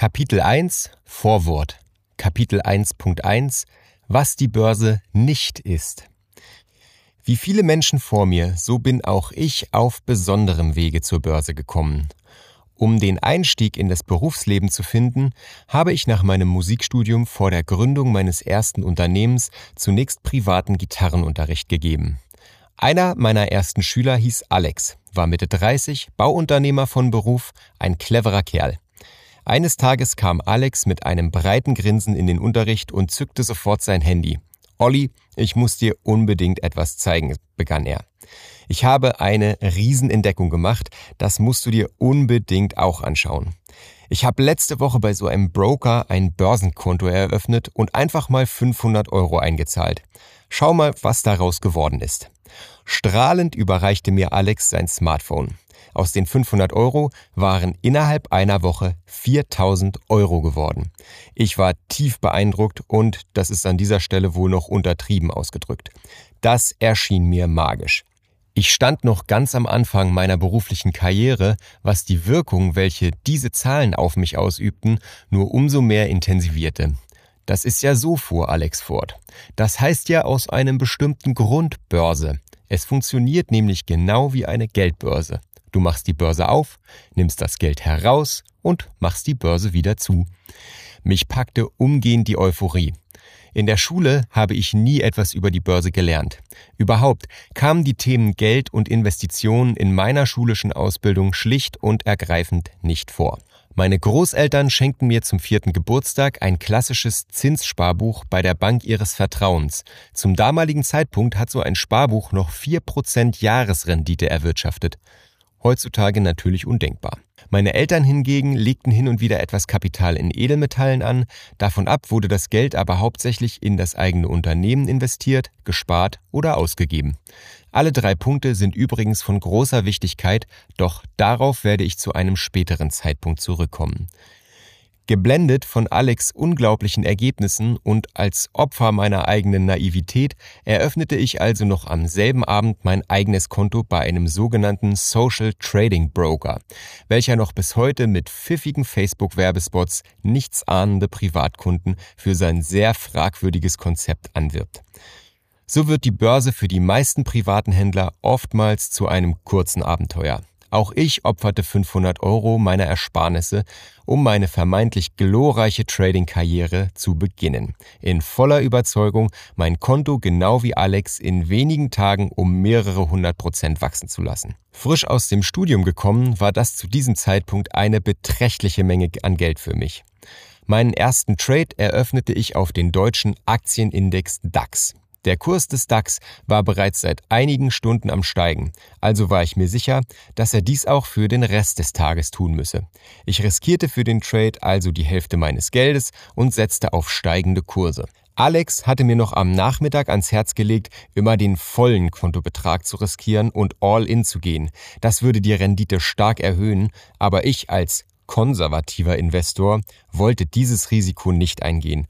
Kapitel 1 Vorwort. Kapitel 1.1 Was die Börse nicht ist. Wie viele Menschen vor mir, so bin auch ich auf besonderem Wege zur Börse gekommen. Um den Einstieg in das Berufsleben zu finden, habe ich nach meinem Musikstudium vor der Gründung meines ersten Unternehmens zunächst privaten Gitarrenunterricht gegeben. Einer meiner ersten Schüler hieß Alex, war Mitte 30, Bauunternehmer von Beruf, ein cleverer Kerl. Eines Tages kam Alex mit einem breiten Grinsen in den Unterricht und zückte sofort sein Handy. »Olli, ich muss dir unbedingt etwas zeigen«, begann er. »Ich habe eine Riesenentdeckung gemacht, das musst du dir unbedingt auch anschauen. Ich habe letzte Woche bei so einem Broker ein Börsenkonto eröffnet und einfach mal 500 € eingezahlt. Schau mal, was daraus geworden ist.« Strahlend überreichte mir Alex sein Smartphone. Aus den 500 € waren innerhalb einer Woche 4.000 € geworden. Ich war tief beeindruckt und, das ist an dieser Stelle wohl noch untertrieben ausgedrückt. Das erschien mir magisch. Ich stand noch ganz am Anfang meiner beruflichen Karriere, was die Wirkung, welche diese Zahlen auf mich ausübten, nur umso mehr intensivierte. Das ist ja so, fuhr Alex fort. Das heißt ja aus einem bestimmten Grund Börse. Es funktioniert nämlich genau wie eine Geldbörse. Du machst die Börse auf, nimmst das Geld heraus und machst die Börse wieder zu. Mich packte umgehend die Euphorie. In der Schule habe ich nie etwas über die Börse gelernt. Überhaupt kamen die Themen Geld und Investitionen in meiner schulischen Ausbildung schlicht und ergreifend nicht vor. Meine Großeltern schenkten mir zum 4. Geburtstag ein klassisches Zinssparbuch bei der Bank ihres Vertrauens. Zum damaligen Zeitpunkt hat so ein Sparbuch noch 4% Jahresrendite erwirtschaftet. Heutzutage natürlich undenkbar. Meine Eltern hingegen legten hin und wieder etwas Kapital in Edelmetallen an. Davon ab wurde das Geld aber hauptsächlich in das eigene Unternehmen investiert, gespart oder ausgegeben. Alle 3 Punkte sind übrigens von großer Wichtigkeit, doch darauf werde ich zu einem späteren Zeitpunkt zurückkommen. Geblendet von Alex' unglaublichen Ergebnissen und als Opfer meiner eigenen Naivität eröffnete ich also noch am selben Abend mein eigenes Konto bei einem sogenannten Social Trading Broker, welcher noch bis heute mit pfiffigen Facebook-Werbespots nichtsahnende Privatkunden für sein sehr fragwürdiges Konzept anwirbt. So wird die Börse für die meisten privaten Händler oftmals zu einem kurzen Abenteuer. Auch ich opferte 500 € meiner Ersparnisse, um meine vermeintlich glorreiche Trading-Karriere zu beginnen. In voller Überzeugung, mein Konto genau wie Alex in wenigen Tagen um mehrere 100% wachsen zu lassen. Frisch aus dem Studium gekommen, war das zu diesem Zeitpunkt eine beträchtliche Menge an Geld für mich. Meinen ersten Trade eröffnete ich auf den deutschen Aktienindex DAX. Der Kurs des DAX war bereits seit einigen Stunden am Steigen, also war ich mir sicher, dass er dies auch für den Rest des Tages tun müsse. Ich riskierte für den Trade also die Hälfte meines Geldes und setzte auf steigende Kurse. Alex hatte mir noch am Nachmittag ans Herz gelegt, immer den vollen Kontobetrag zu riskieren und all in zu gehen. Das würde die Rendite stark erhöhen, aber ich als konservativer Investor wollte dieses Risiko nicht eingehen.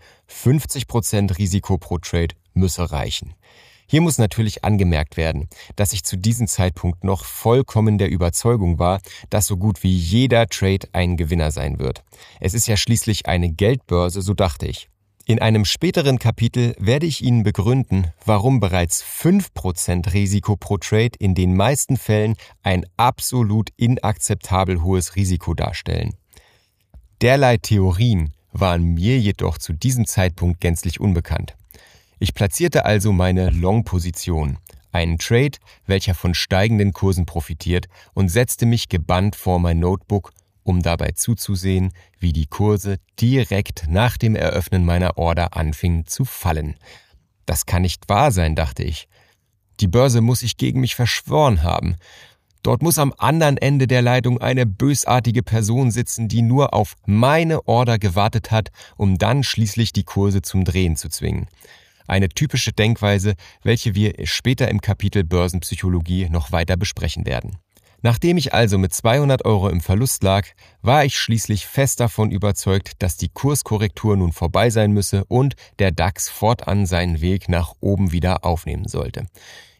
50% Risiko pro Trade müsse reichen. Hier muss natürlich angemerkt werden, dass ich zu diesem Zeitpunkt noch vollkommen der Überzeugung war, dass so gut wie jeder Trade ein Gewinner sein wird. Es ist ja schließlich eine Geldbörse, so dachte ich. In einem späteren Kapitel werde ich Ihnen begründen, warum bereits 5% Risiko pro Trade in den meisten Fällen ein absolut inakzeptabel hohes Risiko darstellen. Derlei Theorien waren mir jedoch zu diesem Zeitpunkt gänzlich unbekannt. Ich platzierte also meine Long-Position, einen Trade, welcher von steigenden Kursen profitiert, und setzte mich gebannt vor mein Notebook, um dabei zuzusehen, wie die Kurse direkt nach dem Eröffnen meiner Order anfingen zu fallen. Das kann nicht wahr sein, dachte ich. Die Börse muss sich gegen mich verschworen haben. Dort muss am anderen Ende der Leitung eine bösartige Person sitzen, die nur auf meine Order gewartet hat, um dann schließlich die Kurse zum Drehen zu zwingen. Eine typische Denkweise, welche wir später im Kapitel Börsenpsychologie noch weiter besprechen werden. Nachdem ich also mit 200 € im Verlust lag, war ich schließlich fest davon überzeugt, dass die Kurskorrektur nun vorbei sein müsse und der DAX fortan seinen Weg nach oben wieder aufnehmen sollte.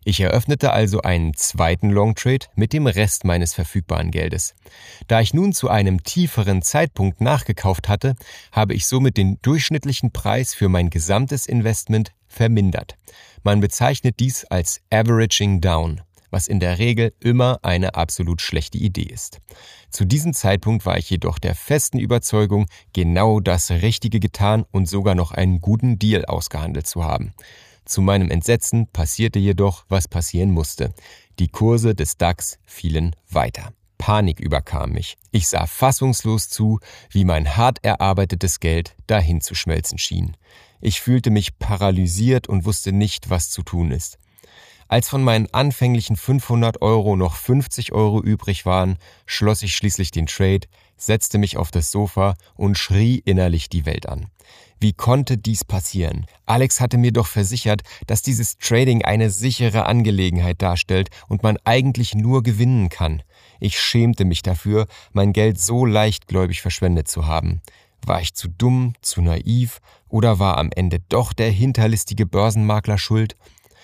Ich eröffnete also einen zweiten Longtrade mit dem Rest meines verfügbaren Geldes. Da ich nun zu einem tieferen Zeitpunkt nachgekauft hatte, habe ich somit den durchschnittlichen Preis für mein gesamtes Investment vermindert. Man bezeichnet dies als Averaging Down, was in der Regel immer eine absolut schlechte Idee ist. Zu diesem Zeitpunkt war ich jedoch der festen Überzeugung, genau das Richtige getan und sogar noch einen guten Deal ausgehandelt zu haben. Zu meinem Entsetzen passierte jedoch, was passieren musste. Die Kurse des DAX fielen weiter. Panik überkam mich. Ich sah fassungslos zu, wie mein hart erarbeitetes Geld dahin zu schmelzen schien. Ich fühlte mich paralysiert und wusste nicht, was zu tun ist. Als von meinen anfänglichen 500 € noch 50 € übrig waren, schloss ich schließlich den Trade, setzte mich auf das Sofa und schrie innerlich die Welt an. Wie konnte dies passieren? Alex hatte mir doch versichert, dass dieses Trading eine sichere Angelegenheit darstellt und man eigentlich nur gewinnen kann. Ich schämte mich dafür, mein Geld so leichtgläubig verschwendet zu haben. War ich zu dumm, zu naiv oder war am Ende doch der hinterlistige Börsenmakler schuld?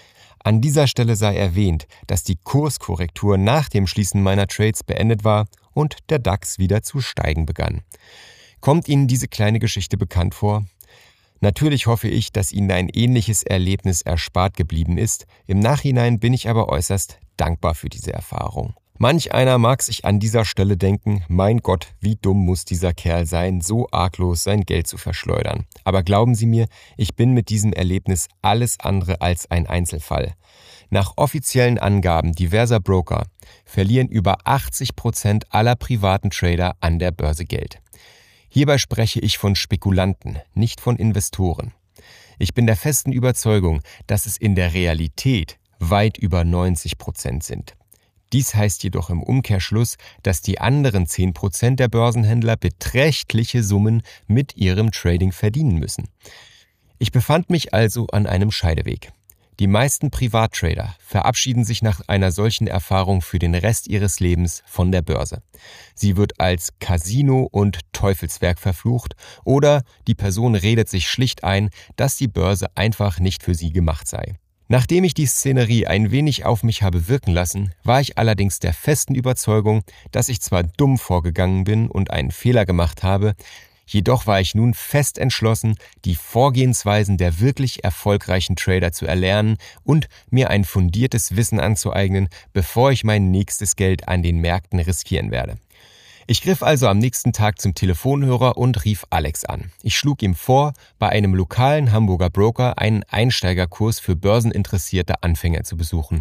An dieser Stelle sei erwähnt, dass die Kurskorrektur nach dem Schließen meiner Trades beendet war und der DAX wieder zu steigen begann. Kommt Ihnen diese kleine Geschichte bekannt vor? Natürlich hoffe ich, dass Ihnen ein ähnliches Erlebnis erspart geblieben ist. Im Nachhinein bin ich aber äußerst dankbar für diese Erfahrung. Manch einer mag sich an dieser Stelle denken, mein Gott, wie dumm muss dieser Kerl sein, so arglos sein Geld zu verschleudern. Aber glauben Sie mir, ich bin mit diesem Erlebnis alles andere als ein Einzelfall. Nach offiziellen Angaben diverser Broker verlieren über 80% aller privaten Trader an der Börse Geld. Hierbei spreche ich von Spekulanten, nicht von Investoren. Ich bin der festen Überzeugung, dass es in der Realität weit über 90% sind. Dies heißt jedoch im Umkehrschluss, dass die anderen 10% der Börsenhändler beträchtliche Summen mit ihrem Trading verdienen müssen. Ich befand mich also an einem Scheideweg. Die meisten Privattrader verabschieden sich nach einer solchen Erfahrung für den Rest ihres Lebens von der Börse. Sie wird als Casino und Teufelswerk verflucht oder die Person redet sich schlicht ein, dass die Börse einfach nicht für sie gemacht sei. Nachdem ich die Szenerie ein wenig auf mich habe wirken lassen, war ich allerdings der festen Überzeugung, dass ich zwar dumm vorgegangen bin und einen Fehler gemacht habe, jedoch war ich nun fest entschlossen, die Vorgehensweisen der wirklich erfolgreichen Trader zu erlernen und mir ein fundiertes Wissen anzueignen, bevor ich mein nächstes Geld an den Märkten riskieren werde. Ich griff also am nächsten Tag zum Telefonhörer und rief Alex an. Ich schlug ihm vor, bei einem lokalen Hamburger Broker einen Einsteigerkurs für börseninteressierte Anfänger zu besuchen.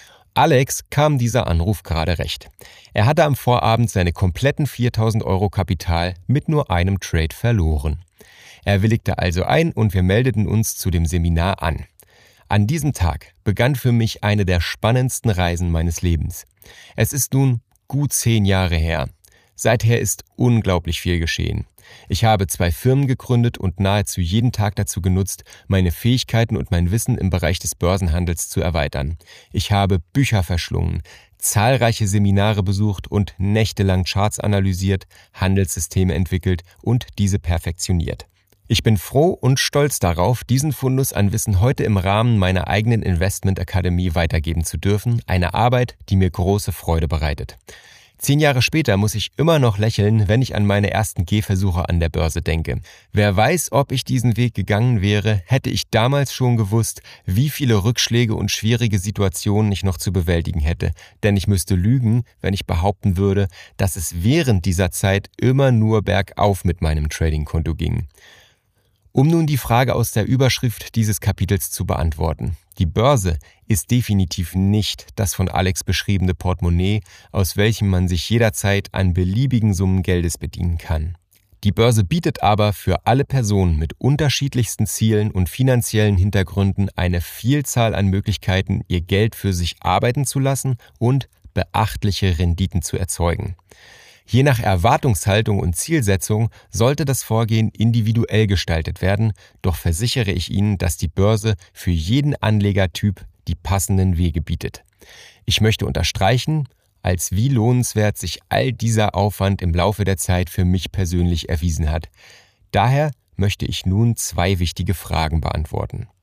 Alex kam dieser Anruf gerade recht. Er hatte am Vorabend seine kompletten 4.000 € Kapital mit nur einem Trade verloren. Er willigte also ein und wir meldeten uns zu dem Seminar an. An diesem Tag begann für mich eine der spannendsten Reisen meines Lebens. Es ist nun gut 10 Jahre her. Seither ist unglaublich viel geschehen. Ich habe 2 Firmen gegründet und nahezu jeden Tag dazu genutzt, meine Fähigkeiten und mein Wissen im Bereich des Börsenhandels zu erweitern. Ich habe Bücher verschlungen, zahlreiche Seminare besucht und nächtelang Charts analysiert, Handelssysteme entwickelt und diese perfektioniert. Ich bin froh und stolz darauf, diesen Fundus an Wissen heute im Rahmen meiner eigenen Investmentakademie weitergeben zu dürfen, eine Arbeit, die mir große Freude bereitet. 10 Jahre später muss ich immer noch lächeln, wenn ich an meine ersten Gehversuche an der Börse denke. Wer weiß, ob ich diesen Weg gegangen wäre, hätte ich damals schon gewusst, wie viele Rückschläge und schwierige Situationen ich noch zu bewältigen hätte. Denn ich müsste lügen, wenn ich behaupten würde, dass es während dieser Zeit immer nur bergauf mit meinem Tradingkonto ging. Um nun die Frage aus der Überschrift dieses Kapitels zu beantworten. Die Börse ist definitiv nicht das von Alex beschriebene Portemonnaie, aus welchem man sich jederzeit an beliebigen Summen Geldes bedienen kann. Die Börse bietet aber für alle Personen mit unterschiedlichsten Zielen und finanziellen Hintergründen eine Vielzahl an Möglichkeiten, ihr Geld für sich arbeiten zu lassen und beachtliche Renditen zu erzeugen. Je nach Erwartungshaltung und Zielsetzung sollte das Vorgehen individuell gestaltet werden, doch versichere ich Ihnen, dass die Börse für jeden Anlegertyp die passenden Wege bietet. Ich möchte unterstreichen, als wie lohnenswert sich all dieser Aufwand im Laufe der Zeit für mich persönlich erwiesen hat. Daher möchte ich nun 2 wichtige Fragen beantworten.